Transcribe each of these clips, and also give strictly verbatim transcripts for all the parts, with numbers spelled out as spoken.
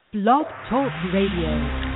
Blog Talk Radio.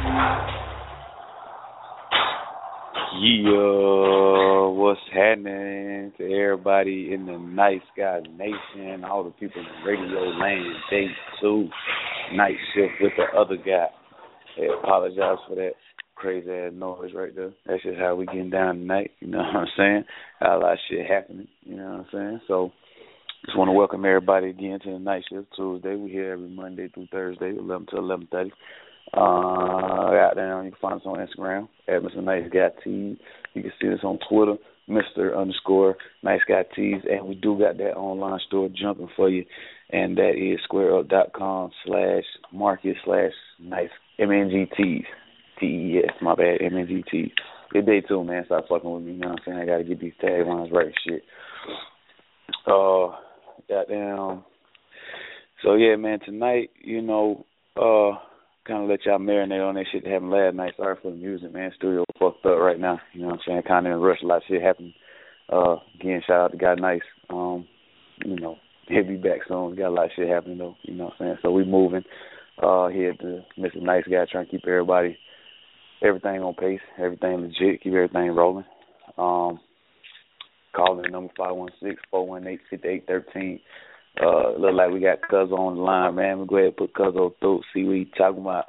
Yeah, what's happening to everybody in the Night Sky Nation, all the people in radio land, day two, night shift with the other guy. Hey, apologize for that crazy ass noise right there. That's just how we getting down tonight, you know what I'm saying? Got a lot of shit happening, you know what I'm saying? So, just want to welcome everybody again to the Night Shift Tuesday. We're here every Monday through Thursday, eleven to eleven thirty. Uh, out there, you can find us on Instagram at Mister Nice Guy Tees. You can see us on Twitter, Mister underscore Nice Guy Tees, and we do got that online store jumping for you, and that is squareup.com slash market slash nice M N G Tees. T E S, my bad, M N G Tees. Good day too, man. Stop fucking with me, you know what I'm saying? I got to get these taglines right and shit. Uh, goddamn. So, yeah, man, tonight, you know, uh, kind of let y'all marinate on that shit that happened last night. Sorry for the music, man. Studio fucked up right now. You know what I'm saying? Kind of in a rush. A lot of shit happened. Uh, again, shout out to God Nice. Um, you know, he'll be back soon. We got a lot of shit happening, though. You know what I'm saying? So we moving uh, here to Mister Nice Guy, trying to keep everybody, everything on pace, everything legit, keep everything rolling. Um, call in number five one six, four one eight, five eight one three. Uh, look like we got Cuzzo on the line, man. We'll go ahead and put Cuzzo through, see what he talking about.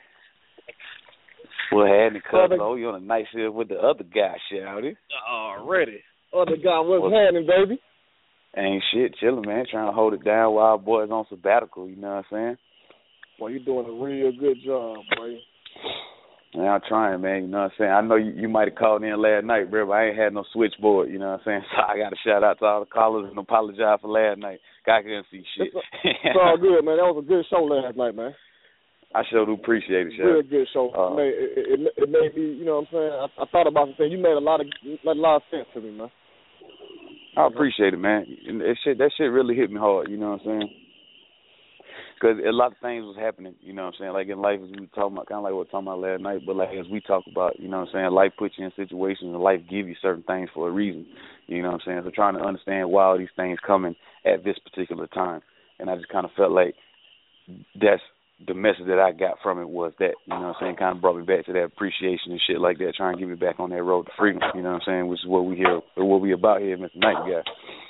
Well, had the Cuzzo, you on a night shift with the other guy, shouty. Already. Other guy, what's well, happening, baby? Ain't shit, chilling, man. Trying to hold it down while our boys on sabbatical, you know what I'm saying? Well, you're doing a real good job, boy. Man, I'm trying, man, you know what I'm saying? I know you, you might have called in last night, bro, but I ain't had no switchboard, you know what I'm saying? So I got to shout out to all the callers and apologize for last night. Guy couldn't see shit. It's, it's all good, man. That was a good show last night, man. I sure do appreciate it, Real good show. Uh, it, it, it, it made me, you know what I'm saying? I, I thought about the thing. You made a lot of made a lot of sense to me, man. I appreciate it, man. That shit, that shit really hit me hard, you know what I'm saying? Because a lot of things was happening, you know what I'm saying? Like in life, as we were talking about, kind of like what we were talking about last night, but like as we talk about, you know what I'm saying, life puts you in situations and life gives you certain things for a reason, you know what I'm saying? So trying to understand why all these things coming at this particular time. And I just kind of felt like that's the message that I got from it was that, you know what I'm saying, kind of brought me back to that appreciation and shit like that, trying to get me back on that road to freedom, you know what I'm saying, which is what we here, what we about here, Mister Night Guy.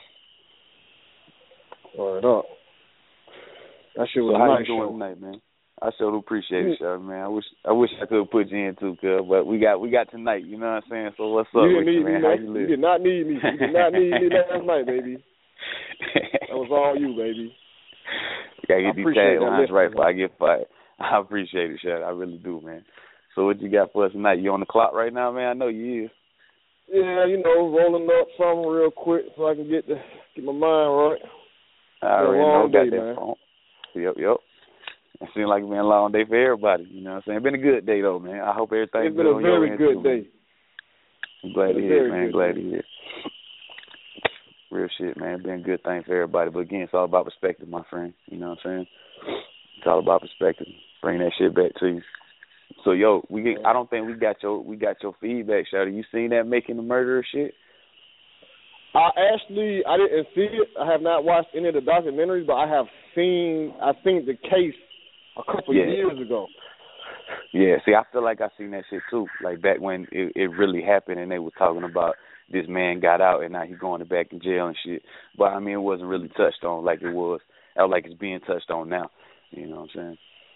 Word up. That shit was so how nice you doing show. tonight, man? I sure do appreciate it, Shawty, man. I wish I wish I could put you in too, cuz, but we got we got tonight, you know what I'm saying? So what's up you with didn't you, need man? Me, how man. you live? You did not need me. You did not need me last night, baby. That was all you, baby. You gotta get these taglines right before I get fired. I appreciate it, Shawty. I really do, man. So what you got for us tonight? You on the clock right now, man? I know you is. Yeah, you know, rolling up something real quick so I can get the get my mind right. I already know, got day, that man. phone. Yep, yep. It seems like it's been a long day for everybody. You know what I'm saying? It's been a good day, though, man. I hope everything's It's been good a on very your good end, day. Too, I'm glad to hear it, man. Glad to hear it. Real shit, man. It's been a good thing for everybody. But, again, it's all about perspective, my friend. You know what I'm saying? It's all about perspective. Bring that shit back to you. So, yo, we get, I don't think we got your we got your feedback, Shawty. You seen that Making the Murderer shit? I actually, I didn't see it. I have not watched any of the documentaries, but I have seen, I think the case a couple yeah. years ago. Yeah, see, I feel like I seen that shit too. Like back when it, it really happened, and they were talking about this man got out and now he's going back in jail and shit. But I mean, it wasn't really touched on like it was, or like it's being touched on now. You know what I'm saying?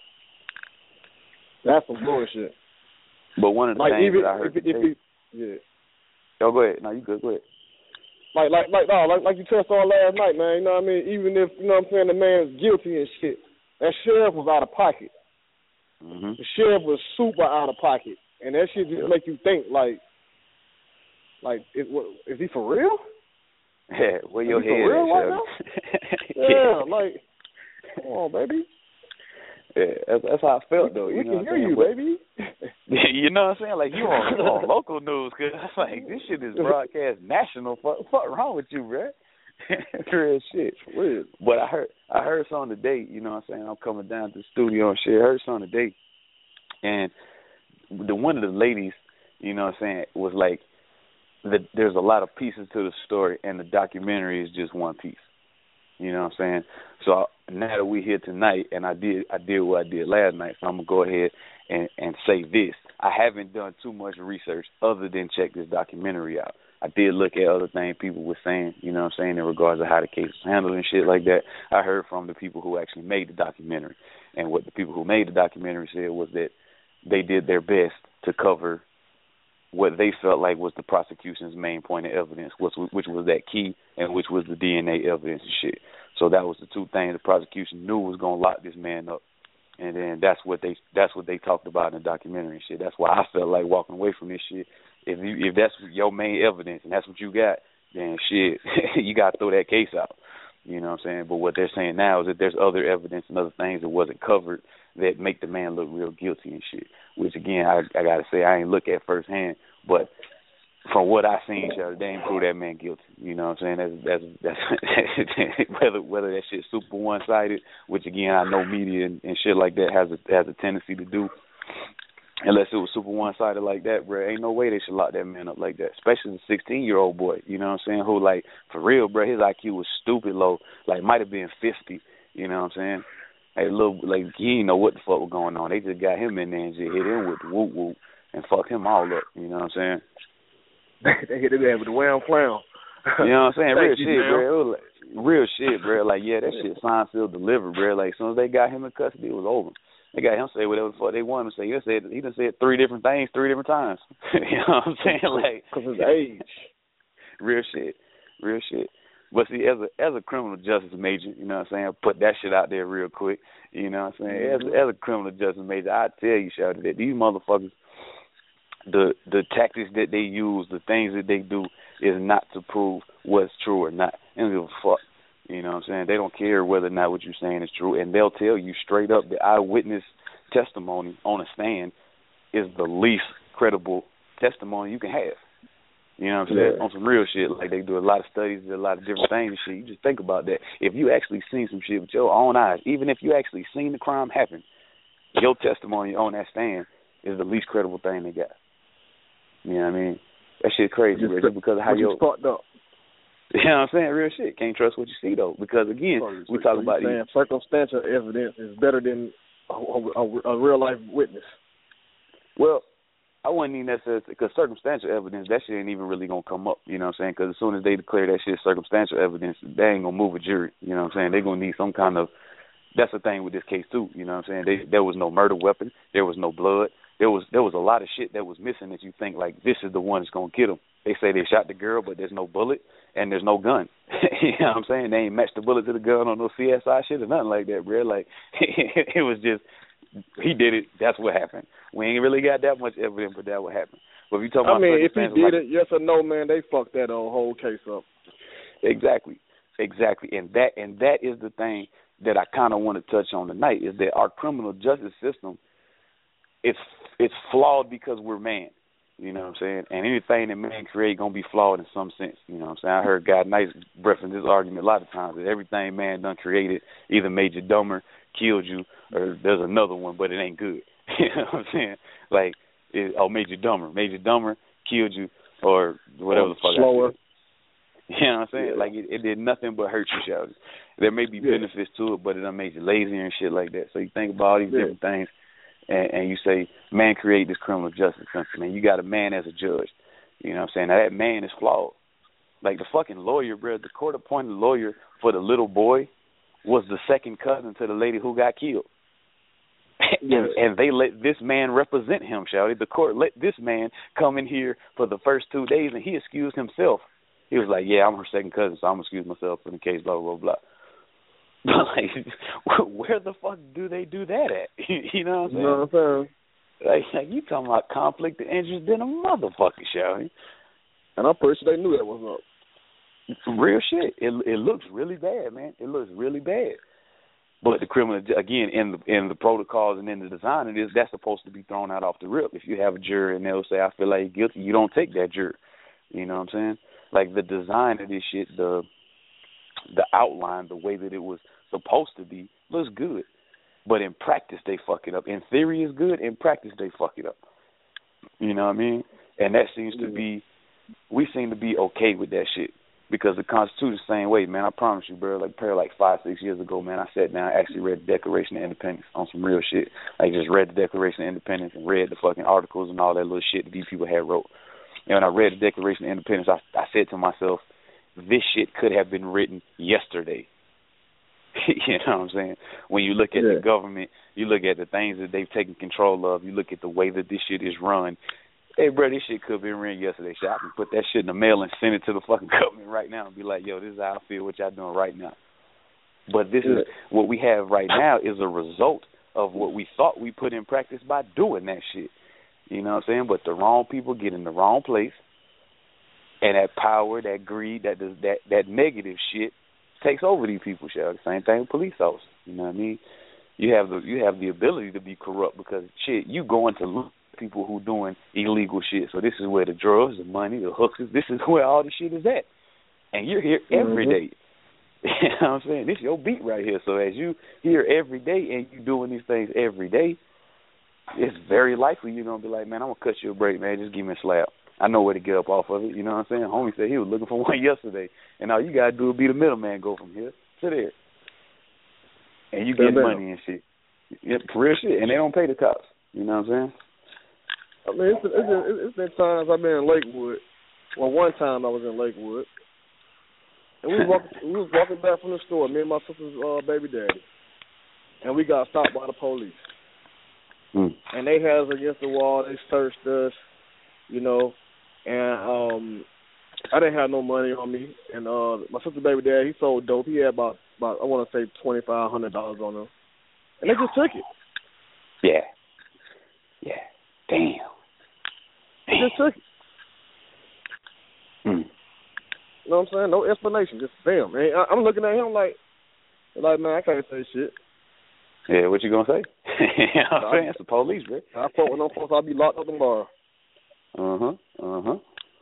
That's some bullshit. But one of the like things even, that I heard, if, if, if, yeah. Yo, go ahead. No, you good. Go ahead. Like, like, like, no, like, like you touched on last night, man. You know what I mean? Even if, you know what I'm saying, the man's guilty and shit, that sheriff was out of pocket. Mm-hmm. The sheriff was super out of pocket, and that shit just yep. make you think, like, like, is, what, is he for real? Yeah, where is your he head for real at, right now? yeah, yeah, like, come on, baby. Yeah, that's, that's how I felt, though. We You can know hear you, but, baby. you know what I'm saying? Like, you on, you on local news, because I'm like, this shit is broadcast national. What fuck wrong with you, bro? Real shit. Weird. But I heard I heard something today, you know what I'm saying? I'm coming down to the studio and shit. I heard something today. And the one of the ladies, you know what I'm saying, was like, the, there's a lot of pieces to the story, and the documentary is just one piece. You know what I'm saying? So now that we're here tonight, and I did I did what I did last night, so I'm gonna go ahead and, and say this. I haven't done too much research other than check this documentary out. I did look at other things people were saying, you know what I'm saying, in regards to how the case was handled and shit like that. I heard from the people who actually made the documentary. And what the people who made the documentary said was that they did their best to cover what they felt like was the prosecution's main point of evidence, which was, which was that key and which was the D N A evidence and shit. So that was the two things the prosecution knew was going to lock this man up. And then that's what they that's what they talked about in the documentary and shit. That's why I felt like walking away from this shit. If you if that's your main evidence and that's what you got, then shit, you got to throw that case out. You know what I'm saying? But what they're saying now is that there's other evidence and other things that wasn't covered that make the man look real guilty and shit. Which again, I I gotta say I ain't look at firsthand, but from what I seen, they ain't prove that man guilty. You know what I'm saying? That's that's, that's whether whether that shit's super one sided, which again I know media and, and shit like that has a has a tendency to do. Unless it was super one sided like that, bro, ain't no way they should lock that man up like that. Especially the sixteen year old boy, you know what I'm saying? Who like for real, bro, his I Q was stupid low, like might have been fifty. You know what I'm saying? Like little like he didn't know what the fuck was going on. They just got him in there and just hit him with the whoop whoop and fucked him all up. You know what I'm saying? They hit him there with the wham clown. You know what I'm saying? Real you, shit, man. bro. It was like, real shit, bro. Like, yeah, that shit signed, sealed, delivered, bro. Like, as soon as they got him in custody, it was over. They got him say whatever the fuck they wanted him to say. He said he done said three different things three different times. You know what I'm saying? Like, because of his age. Real shit, real shit. But see, as a as a criminal justice major, you know what I'm saying, put that shit out there real quick. You know what I'm saying? Mm-hmm. As as a criminal justice major, I tell you, Shawty, that these motherfuckers, the the tactics that they use, the things that they do, is not to prove what's true or not. They don't give a fuck. You know what I'm saying? They don't care whether or not what you're saying is true, and they'll tell you straight up the eyewitness testimony on a stand is the least credible testimony you can have. You know what I'm saying? Yeah. On some real shit, like they do a lot of studies, a lot of different things and shit. You just think about that. If you actually seen some shit with your own eyes, even if you actually seen the crime happen, your testimony on that stand is the least credible thing they got. You know what I mean? That shit crazy, Just, Reggie, because of how you your fucked up. You know what I'm saying? Real shit. Can't trust what you see, though. Because, again, so, we so talk about saying these. Circumstantial evidence is better than a, a, a real-life witness. Well, I wouldn't even necessarily, because circumstantial evidence, that shit ain't even really going to come up. You know what I'm saying? Because as soon as they declare that shit circumstantial evidence, they ain't going to move a jury. You know what I'm saying? They're going to need some kind of, that's the thing with this case, too. You know what I'm saying? They, there was no murder weapon. There was no blood. There was there was a lot of shit that was missing that you think, like, this is the one that's going to get them. They say they shot the girl, but there's no bullet and there's no gun. You know what I'm saying? They ain't matched the bullet to the gun on no C S I shit or nothing like that, bro. Like, it was just, he did it, that's what happened. We ain't really got that much evidence, but that what happened. But if you talking I about mean, if he did like, it, yes or no, man, they fucked that whole case up. Exactly. Exactly. And that and that is the thing that I kind of want to touch on tonight, is that our criminal justice system, it's it's flawed because we're man. You know what I'm saying? And anything that man create gonna be flawed in some sense. You know what I'm saying? I heard God Nice reference this argument a lot of times, that everything man done created either made you dumber, killed you, or there's another one, but it ain't good. You know what I'm saying? Like, it, oh, made you dumber, made you dumber, killed you, or whatever or the fuck. Slower. You know what I'm saying? Yeah. Like, it, it did nothing but hurt you, Shawty. There may be yeah. benefits to it, but it done made you lazier and shit like that. So you think about all these yeah. different things, and, and you say, man create this criminal justice system, and you got a man as a judge. You know what I'm saying? Now, that man is flawed. Like, the fucking lawyer, bro, the court-appointed lawyer for the little boy was the second cousin to the lady who got killed. Yeah. and, and they let this man represent him, Shawty. The court let this man come in here for the first two days, and he excused himself. He was like, yeah, I'm her second cousin, so I'm going to excuse myself in the case, blah, blah, blah. But, like, where the fuck do they do that at? You know what I'm saying? You know what I'm saying? Like, like, you talking about conflict of interest in a motherfucker, Shawty. And I'm pretty sure they knew that was up. Real shit. It it looks really bad, man. It looks really bad. But the criminal, again, in the in the protocols and in the design of this, that's supposed to be thrown out off the rip. If you have a jury and they'll say, I feel like you're guilty, you don't take that jury. You know what I'm saying? Like, the design of this shit, the the outline, the way that it was supposed to be, looks good. But in practice, they fuck it up. In theory, it's good. In practice, they fuck it up. You know what I mean? And that seems to be, we seem to be okay with that shit. Because the Constitution's the same way, man. I promise you, bro. Like, probably like five, six years ago, man, I sat down, actually read the Declaration of Independence on some real shit. Like, just read the Declaration of Independence and read the fucking articles and all that little shit that these people had wrote. And when I read the Declaration of Independence, I, I said to myself, this shit could have been written yesterday. You know what I'm saying? When you look at yeah. the government, you look at the things that they've taken control of, you look at the way that this shit is run. Hey, bro, this shit could have been written yesterday. So I can put that shit in the mail and send it to the fucking government right now and be like, yo, this is how I feel, what y'all doing right now. But this yeah. is what we have right now is a result of what we thought we put in practice by doing that shit. You know what I'm saying? But the wrong people get in the wrong place, and that power, that greed, that that that negative shit takes over these people. Shall the same thing with police officers. You know what I mean? You have the you have the ability to be corrupt because shit, you going to look at people who doing illegal shit. So this is where the drugs, the money, the hookers, this is where all the shit is at. And you're here every mm-hmm. day. You know what I'm saying? This is your beat right here. So as you here every day and you doing these things every day, it's very likely you're gonna be like, man, I'm gonna cut you a break, man. Just give me a slap. I know where to get up off of it. You know what I'm saying? Homie said he was looking for one yesterday, and all you gotta do is be the middleman, go from here to there, and you get money and shit. Yeah, for real shit, and they don't pay the cops. You know what I'm saying? I mean, it's, it's, it's been times I've been in Lakewood. Well, one time I was in Lakewood, and we was walking, we was walking back from the store, me and my sister's uh, baby daddy, and we got stopped by the police. Mm. And they had us against the wall. They searched us, you know, and um, I didn't have no money on me. And uh, my sister's baby dad, he sold dope. He had about, about I want to say twenty five hundred dollars on him, and they just took it. Yeah, yeah, damn. They just took it. Mm. You know what I'm saying? No explanation, just bam. Man, I, I'm looking at him like, like man, I can't say shit. Yeah, what you gonna say? You know what I'm saying? It's the police, bro. I thought when I'm supposed to, I'll be locked up tomorrow. Uh huh. Uh huh.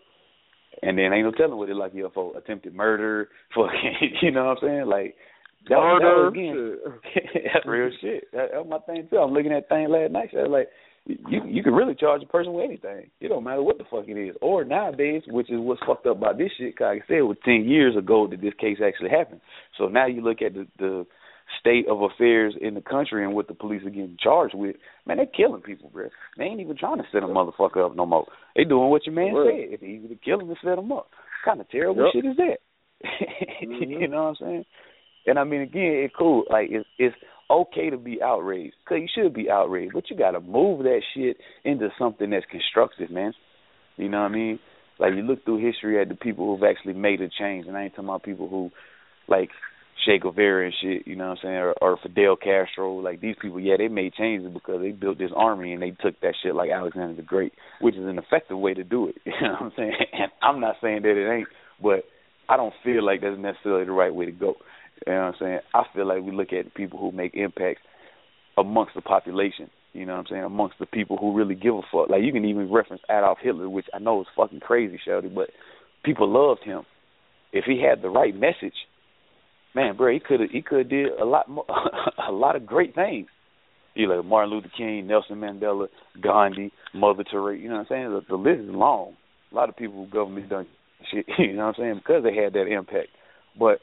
And then ain't no telling what it like you for attempted murder, fucking. You know what I'm saying? Like that, murder. That again, that's real shit. That, that was my thing too. I'm looking at that thing last night. So I was like, you you can really charge a person with anything. It don't matter what the fuck it is. Or nowadays, which is what's fucked up about this shit. Cause like I said, it was ten years ago that this case actually happened. So now you look at the the state of affairs in the country and what the police are getting charged with, man, they're killing people, bro. They ain't even trying to set a motherfucker up no more. They doing what your man right. said. It's easy to kill them and set them up. What kind of terrible yep. shit is that? mm-hmm. You know what I'm saying? And I mean, again, it's cool. Like, it's, it's okay to be outraged, because you should be outraged, but you got to move that shit into something that's constructive, man. You know what I mean? Like, you look through history at the people who've actually made a change, and I ain't talking about people who, like, Che Guevara and shit, you know what I'm saying, or, or Fidel Castro. Like, these people, yeah, they made changes because they built this army and they took that shit like Alexander the Great, which is an effective way to do it. You know what I'm saying? And I'm not saying that it ain't, but I don't feel like that's necessarily the right way to go. You know what I'm saying? I feel like we look at people who make impacts amongst the population, you know what I'm saying, amongst the people who really give a fuck. Like, you can even reference Adolf Hitler, which I know is fucking crazy, Shelby, but people loved him. If he had the right message, man, bro, he could have he could have did a lot more, a lot of great things. You know, like Martin Luther King, Nelson Mandela, Gandhi, Mother Teresa. You know what I'm saying? The, the list is long. A lot of people who government done shit. You know what I'm saying? Because they had that impact. But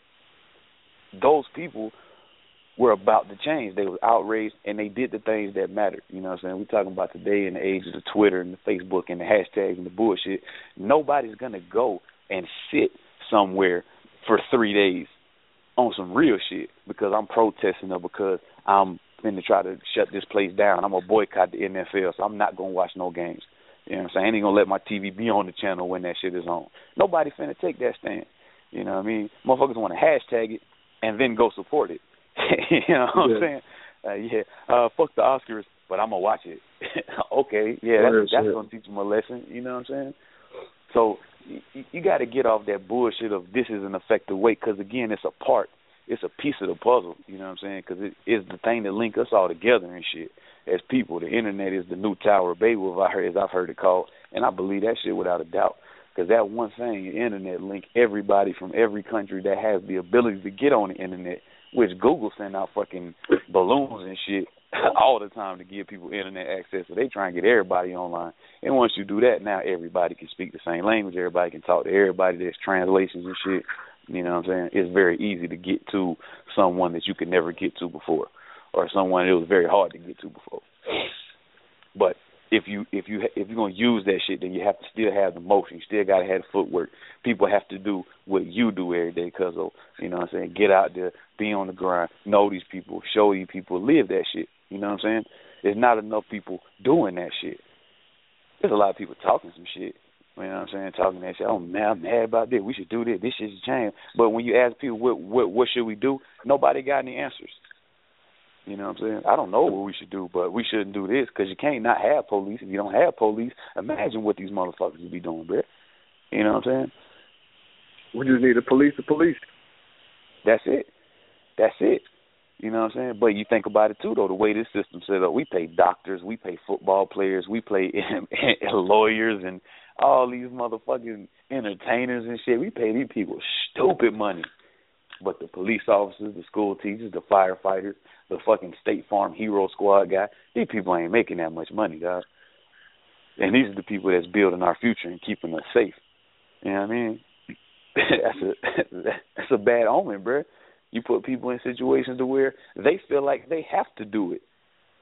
those people were about to change. They were outraged, and they did the things that mattered. You know what I'm saying? We're talking about today in the age of the Twitter and the Facebook and the hashtags and the bullshit. Nobody's gonna go and sit somewhere for three days on some real shit because I'm protesting or because I'm going to try to shut this place down. I'm going to boycott the N F L, so I'm not going to watch no games. You know what I'm saying? I ain't going to let my T V be on the channel when that shit is on. Nobody finna take that stand. You know what I mean? Motherfuckers want to hashtag it and then go support it. You know what yeah. I'm saying? Uh, yeah, uh, fuck the Oscars, but I'm going to watch it. Okay, yeah, that's, that's going to teach them a lesson. You know what I'm saying? So you, you got to get off that bullshit of this is an effective way, because, again, it's a part. It's a piece of the puzzle, you know what I'm saying, because it is the thing that link us all together and shit as people. The Internet is the new Tower of Babel, as I've heard it called, and I believe that shit without a doubt, because that one thing, the Internet, link everybody from every country that has the ability to get on the Internet, which Google send out fucking balloons and shit all the time to give people internet access. So they try and get everybody online. And once you do that, now everybody can speak the same language. Everybody can talk to everybody. There's translations and shit. You know what I'm saying? It's very easy to get to someone that you could never get to before, or someone it was very hard to get to before. But if you if you if you're gonna use that shit, then you have to still have the motion. You still gotta have the footwork. People have to do what you do every day, cause of, you know what I'm saying. Get out there, be on the grind, know these people, show these people, live that shit. You know what I'm saying? There's not enough people doing that shit. There's a lot of people talking some shit. You know what I'm saying? Talking that shit. Oh man, I'm mad about this. We should do this. This shit should change. But when you ask people what what what should we do, nobody got any answers. You know what I'm saying? I don't know what we should do, but we shouldn't do this, because you can't not have police. If you don't have police, imagine what these motherfuckers would be doing, bro. You know what I'm saying? We just need the police to police. That's it. That's it. You know what I'm saying? But you think about it, too, though, the way this system's set up. We pay doctors, we pay football players, we pay lawyers and all these motherfucking entertainers and shit. We pay these people stupid money. But the police officers, the school teachers, the firefighters, the fucking State Farm Hero Squad guy, these people ain't making that much money, guys. And these are the people that's building our future and keeping us safe. You know what I mean? that's a that's a bad omen, bro. You put people in situations to where they feel like they have to do it.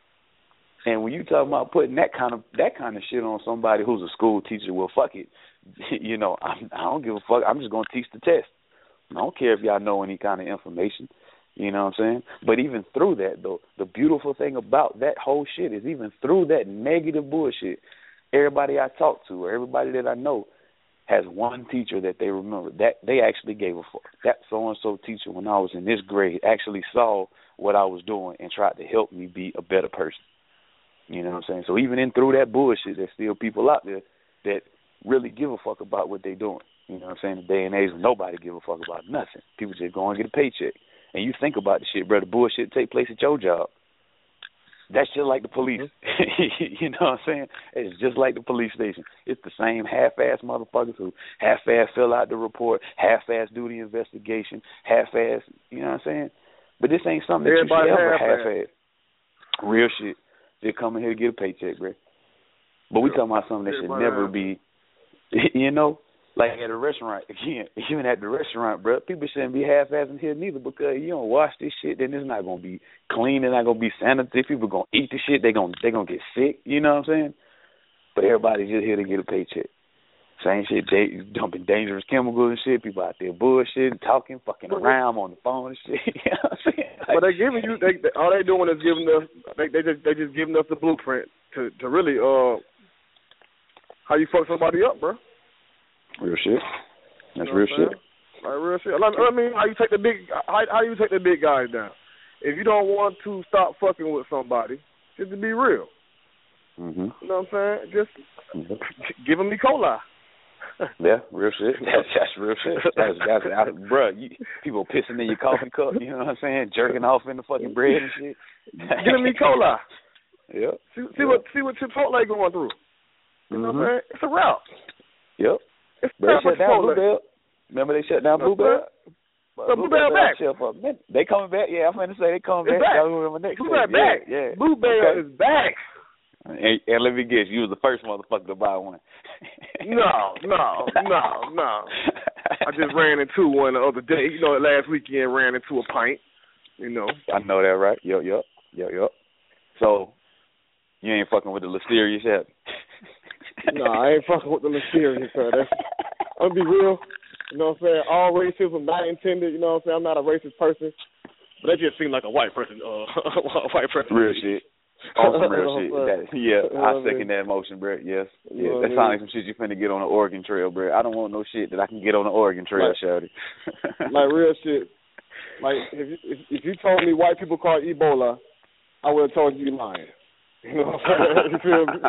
And when you talk about putting that kind of that kind of shit on somebody who's a school teacher, well, fuck it. You know, I'm, I don't give a fuck. I'm just going to teach the test. I don't care if y'all know any kind of information. You know what I'm saying? But even through that, though, the beautiful thing about that whole shit is even through that negative bullshit, everybody I talk to or everybody that I know has one teacher that they remember, that they actually gave a fuck. That so-and-so teacher, when I was in this grade, actually saw what I was doing and tried to help me be a better person. You know what I'm saying? So even in through that bullshit, there's still people out there that really give a fuck about what they're doing. You know what I'm saying? The day and age when nobody give a fuck about nothing. People just go and get a paycheck. And you think about the shit, bro, the bullshit take place at your job. That's just like the police. You know what I'm saying? It's just like the police station. It's the same half-ass motherfuckers who half-ass fill out the report, half-ass do the investigation, half-ass, you know what I'm saying? But this ain't something that Everybody you should ever half-ass. Real shit. Just coming here to get a paycheck, bro. But we talking about something that should never be, you know, like at a restaurant. Again, even at the restaurant, bro, people shouldn't be half-assing here neither, because you don't wash this shit, then it's not going to be clean, it's not going to be sanitary. People going to eat the shit, they're going they gonna get sick, you know what I'm saying? But everybody's just here to get a paycheck. Same shit, they dumping dangerous chemicals and shit, people out there bullshitting, talking, fucking around on the phone and shit. You know what I'm saying? Like, but they giving you, they, they, all they doing is giving us, they, they just they just giving us the blueprint to, to really, uh, how you fuck somebody up, bro. Real shit. That's you know real shit. Like real shit. I mean, how you take the big, how, how you take the big guys down? If you don't want to stop fucking with somebody, just to be real. Mm-hmm. You know what I'm saying? Just mm-hmm. give them E. coli. Yeah, real shit. That's, that's real shit. That's, that's, that's bro. You, people pissing in your coffee cup. You know what I'm saying? Jerking off in the fucking bread and shit. Give them E. coli. Yep. See, see yep. what see what Chipotle going through. You mm-hmm. know what I'm saying? It's a route. Yep. It's they shut down Bluebell. Remember they shut down Bluebell? So Bluebell back. They coming back. Yeah, I'm going to say they coming it's back. back. Bluebell back. Yeah, yeah. Bluebell okay. is back. And, and let me guess, you was the first motherfucker to buy one. no, no, no, no. I just ran into one the other day. You know, last weekend ran into a pint. You know. I know that, right? Yep, yep, yep, yep. So, you ain't fucking with the Listeria yet? No, I ain't fucking with the Listeria, sir. That's, I'm gonna be real. You know what I'm saying? All racism not intended. You know what I'm saying? I'm not a racist person, but that just seemed like a white person. Uh, a white person. Real shit. Awesome real shit. That, yeah, I second that motion, bro. Yes. Yeah. That sounds like some shit you finna get on the Oregon Trail, bro. I don't want no shit that I can get on the Oregon Trail, like, shawty. Like real shit. Like if you, if, if you told me white people call Ebola, I would have told you you're lying. You know what I'm saying? You feel me?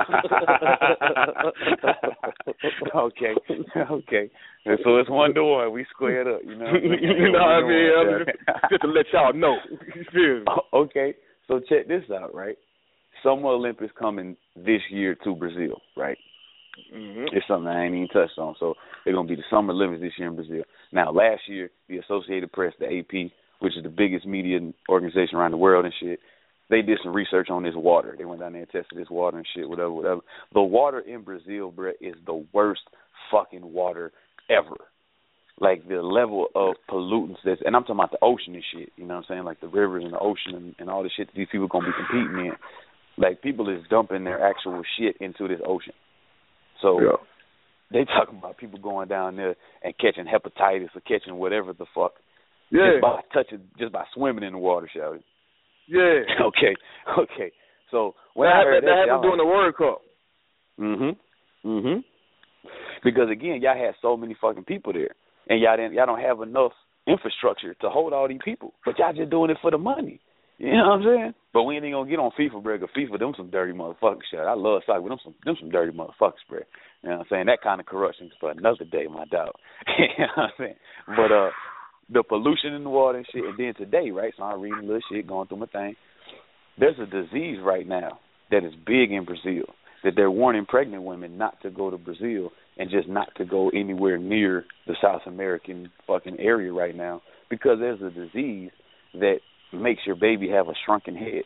Okay. Okay. And so it's one to one. We squared up, you know what I mean? You know what I mean? Just, just to let y'all know. You feel me? Okay. So check this out, right? Summer Olympics coming this year to Brazil, right? Mm-hmm. It's something I ain't even touched on. So they're going to be the Summer Olympics this year in Brazil. Now, last year, the Associated Press, the A P, which is the biggest media organization around the world and shit, they did some research on this water. They went down there and tested this water and shit, whatever, whatever. The water in Brazil, bruh, is the worst fucking water ever. Like, the level of pollutants that's, and I'm talking about the ocean and shit, you know what I'm saying? Like, the rivers and the ocean and, and all the shit that these people going to be competing in. Like, people is dumping their actual shit into this ocean. So, yeah. They talking about people going down there and catching hepatitis or catching whatever the fuck. Yeah. Just by touching, just by swimming in the water, shall we? Yeah. Okay, okay. So, when that I heard happened, that, that, happened during the World Cup. Mm-hmm. Mm-hmm. Because, again, y'all had so many fucking people there. And y'all didn't, y'all don't have enough infrastructure to hold all these people. But y'all just doing it for the money. You know what I'm saying? But we ain't even gonna get on FIFA, bro. Cause FIFA, them some dirty motherfuckers. Shit. I love soccer, but them some, them some dirty motherfuckers, bro. You know what I'm saying? That kind of corruption is for another day, my dog. You know what I'm saying? But uh, the pollution in the water and shit. And then today, right? So I'm reading a little shit, going through my thing. There's a disease right now that is big in Brazil that they're warning pregnant women not to go to Brazil and just not to go anywhere near the South American fucking area right now, because there's a disease that makes your baby have a shrunken head.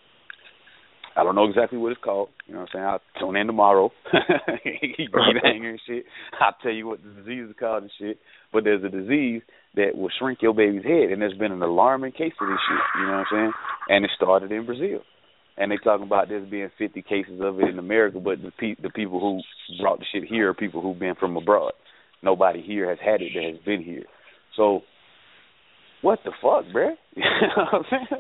I don't know exactly what it's called. You know what I'm saying? I'll tune in tomorrow. Eat hanger and shit. I'll tell you what the disease is called and shit. But there's a disease that will shrink your baby's head, and there's been an alarming case of this shit. You know what I'm saying? And it started in Brazil. And they talking about there being fifty cases of it in America, but the pe- the people who brought the shit here are people who've been from abroad. Nobody here has had it that has been here. So, what the fuck, bruh? You know what I'm saying?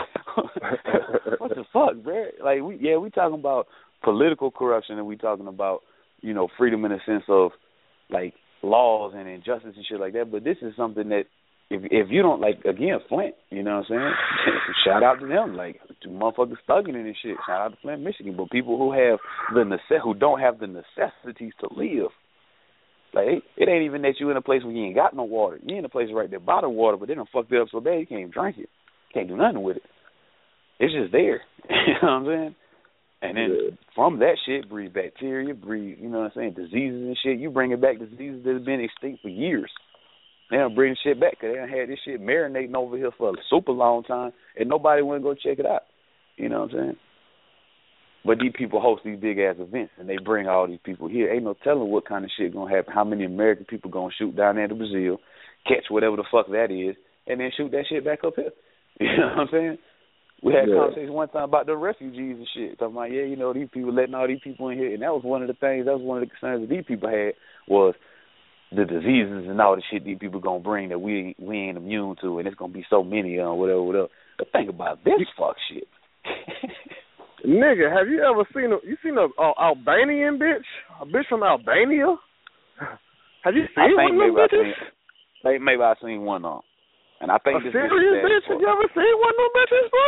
Like, what the fuck, bruh? Like, we yeah, we talking about political corruption, and we talking about, you know, freedom in the sense of, like, laws and injustice and shit like that. But this is something that, If if you don't, like, again, Flint, you know what I'm saying? Shout out to them, like, two motherfuckers thugging in and shit. Shout out to Flint, Michigan. But people who have the nece- who don't have the necessities to live, like, it, it ain't even that you in a place where you ain't got no water. You in a place right there by the water, but they done fucked it up so bad you can't even drink it. You can't do nothing with it. It's just there. You know what I'm saying? And then yeah. from that shit, breed bacteria, breed, you know what I'm saying, diseases and shit. You bring it back diseases that have been extinct for years. They don't bring shit back because they done had this shit marinating over here for a super long time, and nobody went to go check it out. You know what I'm saying? But these people host these big-ass events, and they bring all these people here. Ain't no telling what kind of shit going to happen, how many American people going to shoot down there to Brazil, catch whatever the fuck that is, and then shoot that shit back up here. You know what I'm saying? We had a yeah. conversation one time about the refugees and shit, talking about, yeah, you know, these people letting all these people in here, and that was one of the things, that was one of the concerns that these people had was the diseases and all the shit these people gonna bring that we we ain't immune to, and it's gonna be so many of them, whatever, whatever. But think about this fuck shit. Nigga, have you ever seen a you seen a uh, Albanian bitch? A bitch from Albania? Have you seen I one of them bitches? I seen, maybe I seen one of them. And I think a this serious bitch, bitch? Have you ever seen one of them bitches, bro?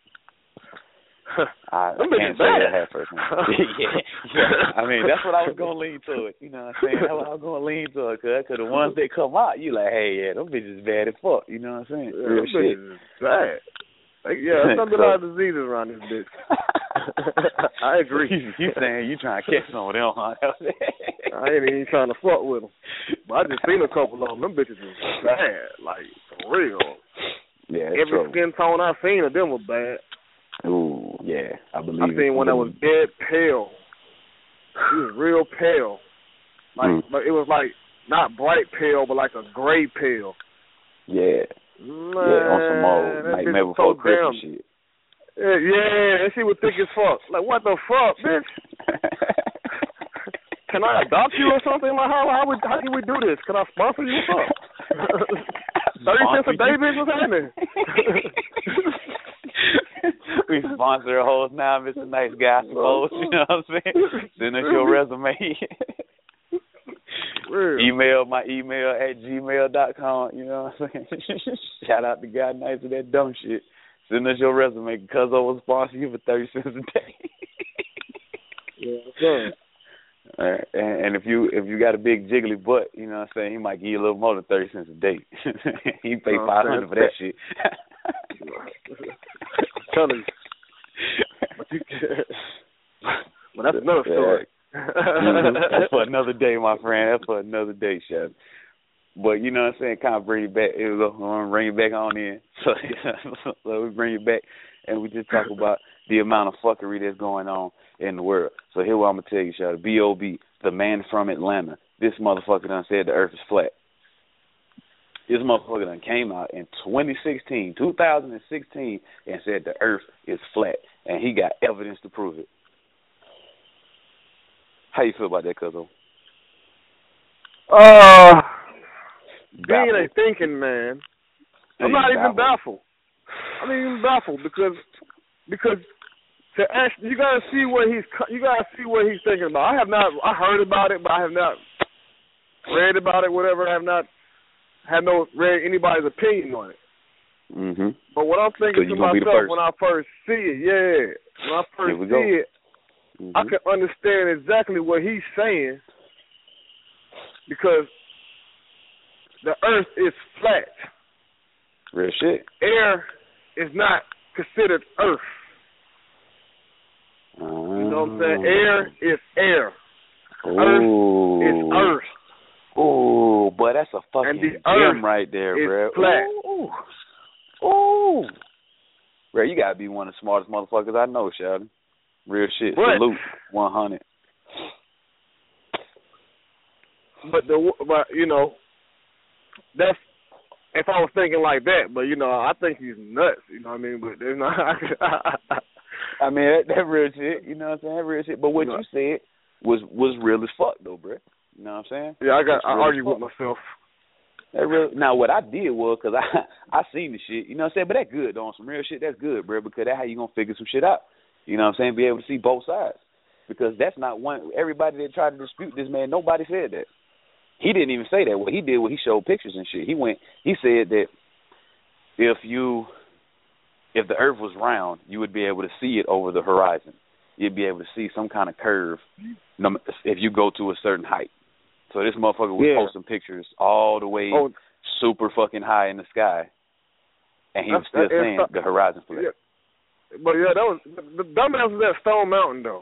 I, I can't say that half person. yeah, yeah. I mean, that's what I was gonna lean to it. You know what I'm saying? That's what I was gonna lean to it, cause, cause the ones that come out, you like, hey, yeah, them bitches bad as fuck. You know what I'm saying? Yeah, real shit. Bad. Like, yeah, there's some lot of diseases around this bitch. I agree. You, you saying you trying to catch some of them, huh? I ain't even trying to fuck with them. But I just seen a couple of them. Them bitches is bad, like for real. Yeah, every true. skin tone I seen of them was bad. Ooh, yeah, I believe. I seen it. one that was dead pale. He was real pale, like, mm. but it was like not bright pale, but like a gray pale. Yeah, man, yeah, on some old like maybe before so Christmas shit. Yeah, yeah, and she was thick as fuck. Like, what the fuck, bitch? Can I adopt you or something? Like, how how would how can we do this? Can I sponsor you or something? Thirty cents a day, bitch. What's happening? We sponsor a host now, Mister Nice Guy, I suppose. You know what I'm saying? Send us your resume. Email my email at gmail dot com. You know what I'm saying? Shout out to God Nice with that dumb shit. Send us your resume because I will sponsor you for thirty cents a day. Yeah, sure. All right. and, and if you if you got a big jiggly butt, you know what I'm saying, he might give you a little more than thirty cents a day. He pay oh, five hundred for that shit. I'm telling you. But, you but that's another story. Mm-hmm. That's for another day, my friend. That's for another day, Chef. but you know what I'm saying, kind of bring it back. It was going to bring it back on in. So, so we bring it back, and we just talk about the amount of fuckery that's going on in the world. So here what I'm going to tell you, Shawty. B O B, the man from Atlanta. This motherfucker done said the earth is flat. This motherfucker done came out in twenty sixteen, two thousand sixteen, and said the earth is flat. And he got evidence to prove it. How you feel about that, Cuzzo? Uh, being a thinking man, I'm not even baffled. I'm not even baffled because because to ask, you gotta see what he's you gotta see what he's thinking about. I have not I heard about it, but I have not read about it. Whatever, I have not had no read anybody's opinion on it. Mm-hmm. But what I'm thinking so to myself when I first see it, yeah, when I first see go. it, mm-hmm. I can understand exactly what he's saying because the earth is flat. Real shit. Air is not considered earth. Oh. You know what I'm saying? Air is air. Ooh. Earth is earth. Oh, boy, that's a fucking gem right there, bro. Flat. Ooh. Ooh. Bro, you gotta be one of the smartest motherfuckers I know, Sheldon. Real shit. But, salute. one hundred. But the but you know, that's if I was thinking like that. But you know, I think he's nuts. You know what I mean? But there's not. I mean, that, that real shit. You know what I'm saying? That real shit. But what you, know, you said was was real as fuck, though, bro. You know what I'm saying? Yeah, I got. I argue with myself. That real, now, what I did was, because I, I seen the shit, you know what I'm saying? But that's good, though. On some real shit, that's good, bro, because that's how you going to figure some shit out. You know what I'm saying? Be able to see both sides. Because that's not one, everybody that tried to dispute this man, nobody said that. He didn't even say that. What he did was he showed pictures and shit. He went, he said that if you, if the earth was round, you would be able to see it over the horizon. You'd be able to see some kind of curve if you go to a certain height. So this motherfucker was yeah. posting pictures all the way oh. super fucking high in the sky, and he was still that, saying the horizon flat. Yeah. But yeah, that was the dumbass was at Stone Mountain though.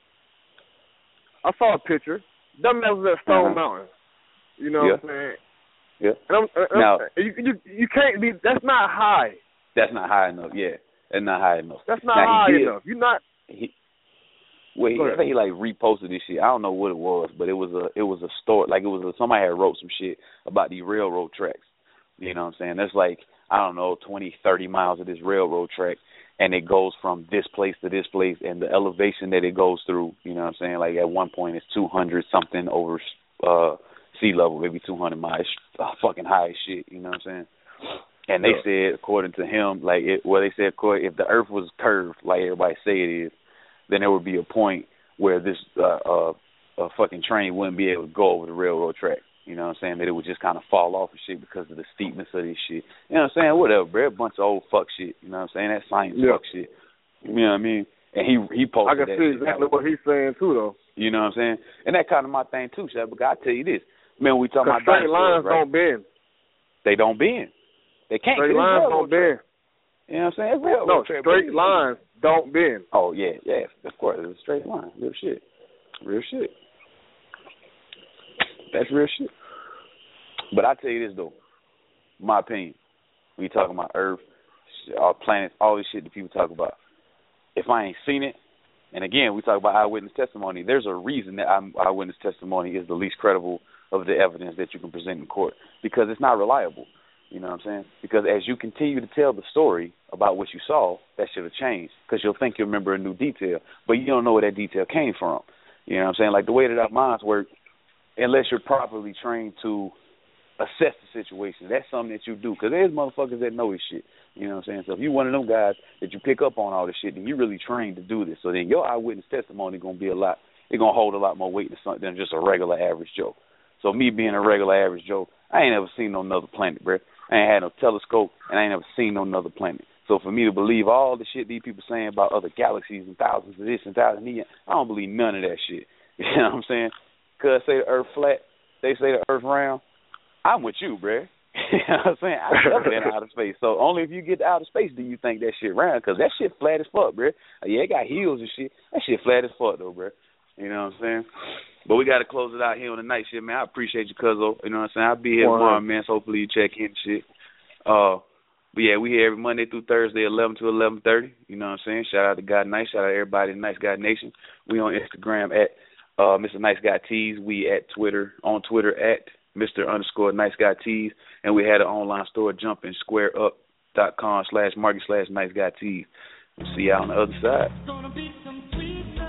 I saw a picture. Dumbass was at Stone uh-huh. Mountain. You know yeah. what I'm saying? Yeah. And I'm, I'm, now you, you you can't be. That's not high. That's not high enough. Yeah, that's not high enough. That's not now, high did, enough. You're not. He, Well, he, I think he like reposted this shit. I don't know what it was, but it was a it was a story. Like it was a, somebody had wrote some shit about these railroad tracks. You know what I'm saying? There's like I don't know twenty, thirty miles of this railroad track, and it goes from this place to this place, and the elevation that it goes through. You know what I'm saying? Like at one point it's two hundred something over uh, sea level, maybe two hundred miles. Uh, fucking high as shit. You know what I'm saying? And they yeah. said, according to him, like it, well, they said if the Earth was curved, like everybody say it is, then there would be a point where this uh, uh, a fucking train wouldn't be able to go over the railroad track. You know what I'm saying? That it would just kind of fall off and shit because of the steepness of this shit. You know what I'm saying? Whatever, bro. A bunch of old fuck shit. You know what I'm saying? That science yeah. fuck shit. You know what I mean? And he he posted that. I can that see exactly what he's saying, too, though. You know what I'm saying? And that kind of my thing, too, Shaq. Because I tell you this. Man, we talking about straight lines right? don't bend. They don't bend. They can't. Straight lines don't bend. You know what I'm saying? It's real. No, straight lines don't bend. Oh, yeah, yeah. Of course, it's a straight line. Real shit. Real shit. That's real shit. But I tell you this, though. My opinion. We talking about Earth, our planets, all this shit that people talk about. If I ain't seen it, and again, we talk about eyewitness testimony, there's a reason that eyewitness testimony is the least credible of the evidence that you can present in court, because it's not reliable. You know what I'm saying? Because as you continue to tell the story about what you saw, that should have changed, because you'll think you'll remember a new detail, but you don't know where that detail came from. You know what I'm saying? Like the way that our minds work, unless you're properly trained to assess the situation, that's something that you do, because there's motherfuckers that know this shit. You know what I'm saying? So if you're one of them guys that you pick up on all this shit, then you're really trained to do this. So then your eyewitness testimony is going to be a lot, it's going to hold a lot more weight than, something, than just a regular average Joe. So me being a regular average Joe, I ain't ever seen no another planet, bro. I ain't had no telescope, and I ain't never seen no another planet. So for me to believe all the shit these people saying about other galaxies and thousands of this and thousands of that, I don't believe none of that shit. You know what I'm saying? Because say the Earth flat, they say the Earth round, I'm with you, bro. You know what I'm saying? I've never been in outer space. So only if you get to outer space do you think that shit round, because that shit flat as fuck, bro. Yeah, it got heels and shit. That shit flat as fuck, though, bro. You know what I'm saying? But we got to close it out here on the night shit, man. I appreciate you, Cuzzo. You know what I'm saying? I'll be here tomorrow, man, so hopefully you check in and shit. Uh, but, yeah, we here every Monday through Thursday, eleven to eleven thirty. You know what I'm saying? Shout out to God Nice. Shout out to everybody in Nice Guy Nation. We on Instagram at uh, Mister Nice Guy Tees. We at Twitter, on Twitter at Mister underscore Nice Guy Tees. And we had an online store, jumping square up dot com slash market slash Nice Guy Tees. We'll see y'all on the other side.